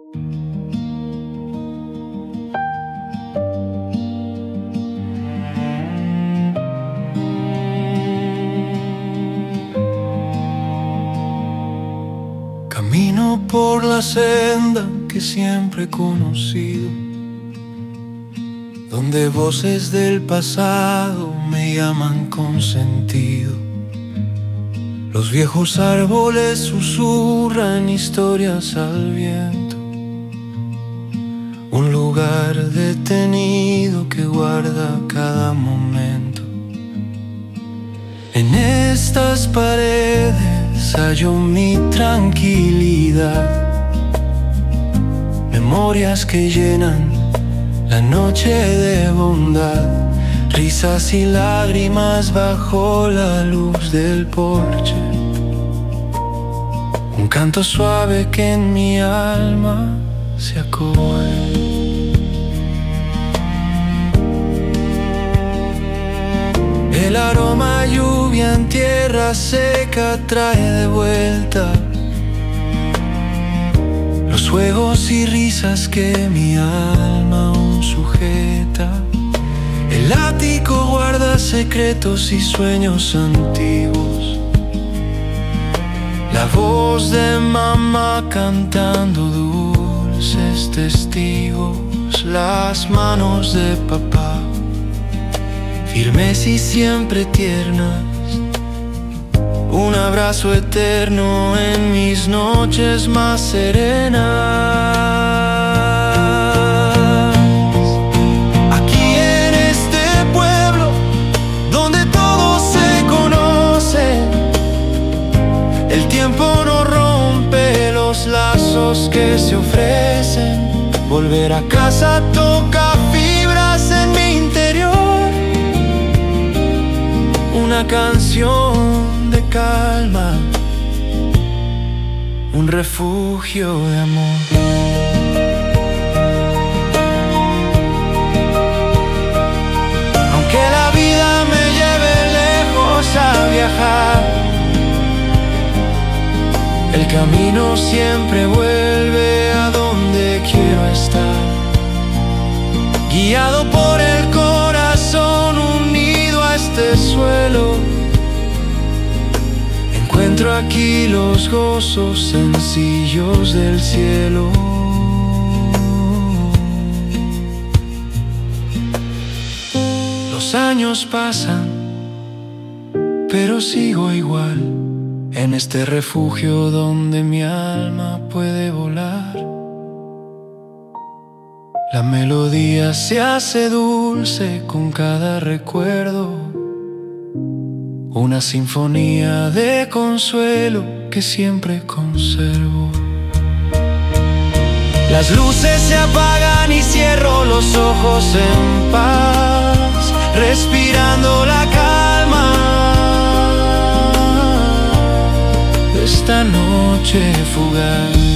Camino por la senda que siempre he conocido, donde voces del pasado me llaman con sentido. Los viejos árboles susurran historias al viento, un lugar detenido que guarda cada momento. En estas paredes hallo mi tranquilidad, memorias que llenan la noche de bondad, risas y lágrimas bajo la luz del porche, un canto suave que en mi alma se acoge. El aroma a lluvia en tierra seca trae de vuelta los juegos y risas que mi alma aún sujeta. El ático guarda secretos y sueños antiguos, la voz de mamá cantando dulces testigos, las manos de papá firmes y siempre tiernas, un abrazo eterno en mis noches más serenas. Aquí en este pueblo donde todos se conocen, el tiempo no rompe los lazos que se ofrecen. Volver a casa toca fibras en mi interior, una canción de calma, un refugio de amor. Aunque la vida me lleve lejos a viajar, el camino siempre vuelve a donde quiero estar, guiado por el corazón unido a este suelo. Encuentro aquí los gozos sencillos del cielo. Los años pasan, pero sigo igual, en este refugio donde mi alma puede volar. La melodía se hace dulce con cada recuerdo, una sinfonía de consuelo que siempre conservo. Las luces se apagan y cierro los ojos en paz, respirando la calma de esta noche fugaz.